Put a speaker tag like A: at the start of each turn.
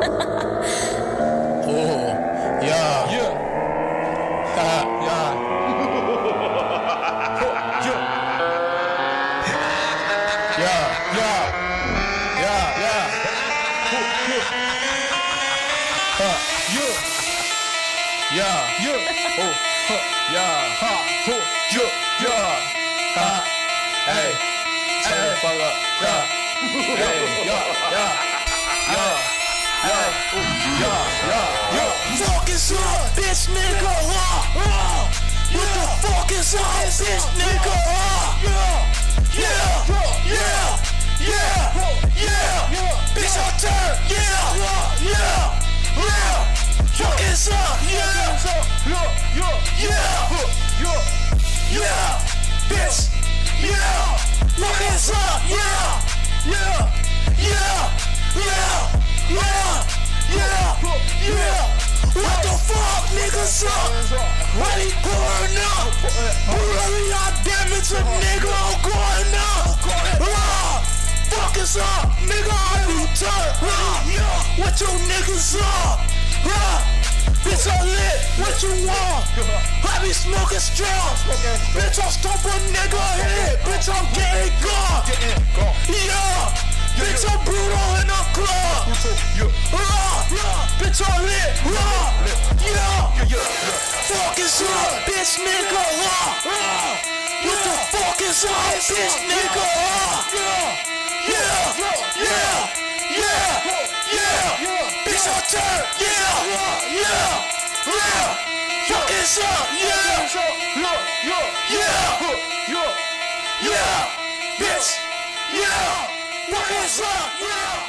A: yeah.
B: Yeah.
A: Yeah.
B: Yeah.
A: Yeah.
B: Yeah. Yeah.
A: Yeah.
B: Yeah.
A: Yeah.
B: Yeah.
A: Oh. Yeah.
B: Ha. Ho. Yeah. Yeah.
A: Ha. Hey. Shut the fuck up. Yeah. Hey. Yeah. Yeah. Yeah.
B: Yeah.
C: Fuck is up, bitch nigga, What the fuck is up, bitch nigga, Yeah, bitch I turn, yeah, Fuck is up, bitch, Fuck is up, What the fuck, niggas up? Ready pouring up? Who really got damage a nigga? I'm going up. Fuck is up, nigga? I return. What you niggas up? Bitch, I lit. What you want? I be smoking strong. Bitch, I stomp a nigga head. Bitch, I'm getting gone. Yeah. Bitch, I'm brutal in the club. Bitch, I'm lit. Fuck is up, bitch, nigga. What the fuck is up, bitch, nigga? Bitch, I turn. Fuck is up, bitch, Fuck is up,